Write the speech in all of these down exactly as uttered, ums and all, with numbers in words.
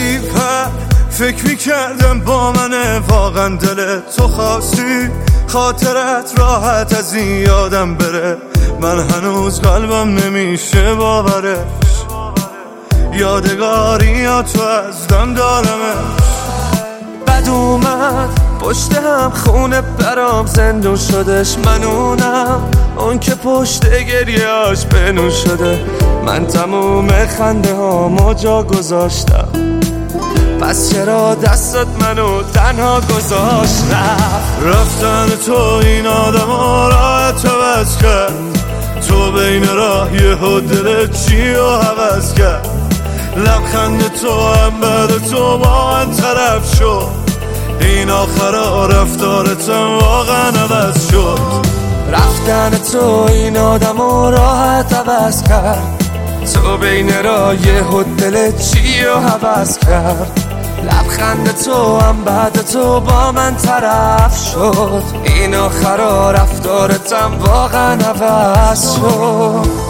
زدی پر فکر میکردم با منه واقعا دل تو خواستی خاطرت راحت از این یادم بره من هنوز قلبم نمیشه باورش یادگاری یا تو از دم دارمش بد اومد پشت هم خونه برام زندون شدش منونم اون که پشت گریهاش بنون شده من تموم خنده ها جا گذاشتم پس چرا دستت منو تنها گذاشت رفت رفتن تو این آدم ها راحت عوض کرد تو بین راه یه دل چی و حوض کرد لبخند تو هم بعد تو با من طرف شد این آخرا رفتارتم واقعا عوض شد رفتن تو این آدم ها راحت عوض کرد تو بین راه یه دل چی و حوض کرد لبخند تو هم بعد تو با من طرف شد این آخرا رفتارتم واقعا عوض شد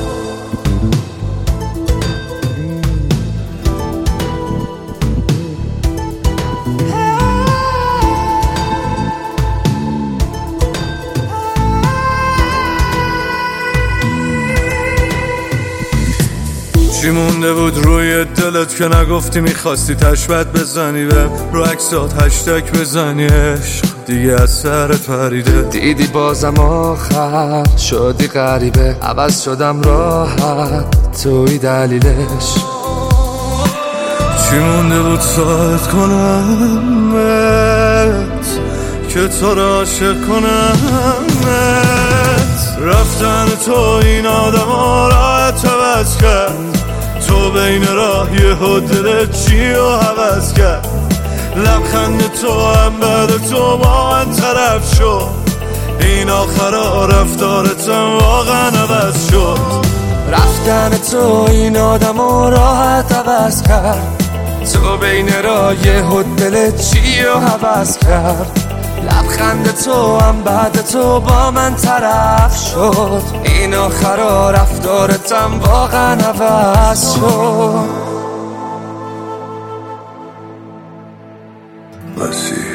چی مونده بود روی دلت که نگفتی میخواستی تشبت بزنی بهم رو عکسات هشتگ بزنی عشق دیگه از سرت پریده دیدی بازم آخر شدی غریبه عوض شدم راحت توی دلیلش چی مونده بود ساعت کنم که تو را عاشق کنم رفتن تو این آدم ها راحت عوض کرد تو بین راه یه دل چی و حوض کرد لبخند تو هم بعد تو با من طرف شد این آخرا رفتارتم واقعا عوض شد رفتن تو این آدم ها راحت عوض کرد تو بین راه یه دل چی و حوض کرد لبخند تو هم بعد تو با من طرف شد این آخرا رفتارتم واقعا عوض شد مسیح